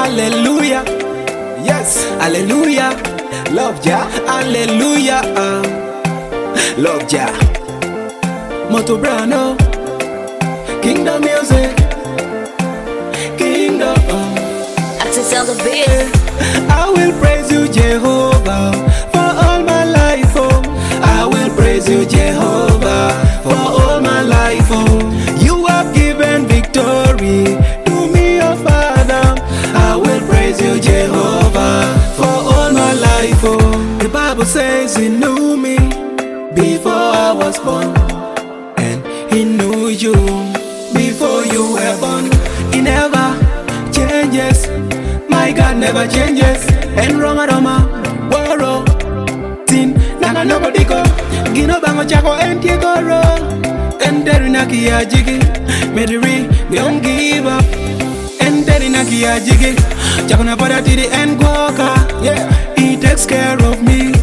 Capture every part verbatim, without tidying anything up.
Hallelujah. Yes, hallelujah. Love ya, hallelujah. Uh, love ya. Moto Brano, Kingdom Music, Kingdom. Uh. Access on the beat. I will praise you, Jehovah, for all my life. Oh, I will praise you, Jehovah, for all my life. Oh, you have given victory to me, oh Father. I will praise you, Jehovah, for all my life. Oh, the Bible says He knew me before I was born, and He knew you before you were born. He never changes. My God never changes. And wrong aroma, woro, tin, nana nobody go. Gino bango chako and goro. And terinaki ya jigi. Mediri, we don't give up. And terinaki ya jigi. Chako na pada tidi and goka. Yeah, He takes care of me.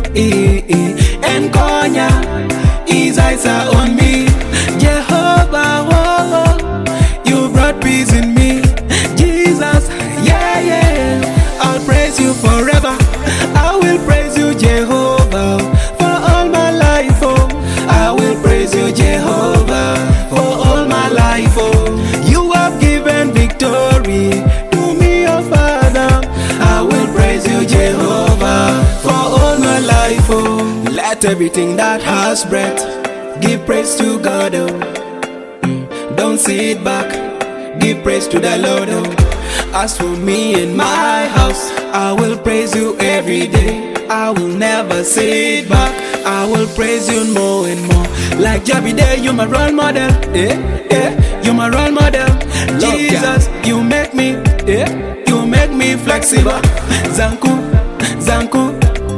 And konya, His eyes are on me. Jehovah, oh, oh, you brought peace in me. Jesus, yeah, yeah. I'll praise you forever. I will praise you, Jehovah, for all my life. Oh, I will praise you, Jehovah, for all my life. Oh, you have given victory to me, oh Father. I will praise you, Jehovah, for all my life. Oh, let everything that has breath give praise to God. Oh, mm, don't sit back. Give praise to the Lord. Oh. As for me and my house, I will praise you every day. I will never sit back. I will praise you more and more. Like Jabby Day, you're my role model. Eh, eh, you're my role model. Love Jesus, ya. You make me, eh, you make me flexible. Zanku, Zanku,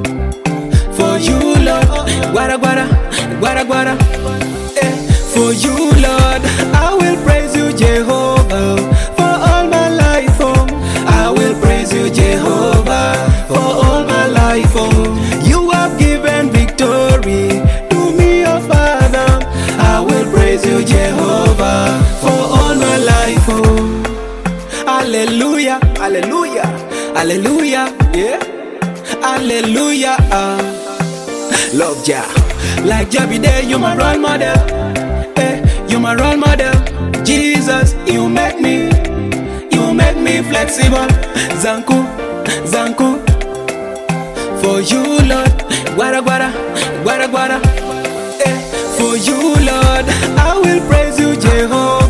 for you, Lord. Guara, guara, guara, guara. Eh, for you, Lord, I will praise you, Jehovah, for all my life. Oh, I will praise you, Jehovah, for all my life. Oh, you have given victory to me, oh Father. I will praise you, Jehovah, for all my life. Oh, hallelujah, hallelujah, hallelujah, yeah, hallelujah. Uh, love ya, like Jabby Day, you're my role model. Eh, you're my role model. Jesus, you make me, you make me flexible. Zanku, Zanku, for you, Lord. Guara, guara, guara, guara. Eh, for you, Lord, I will praise you, Jehovah.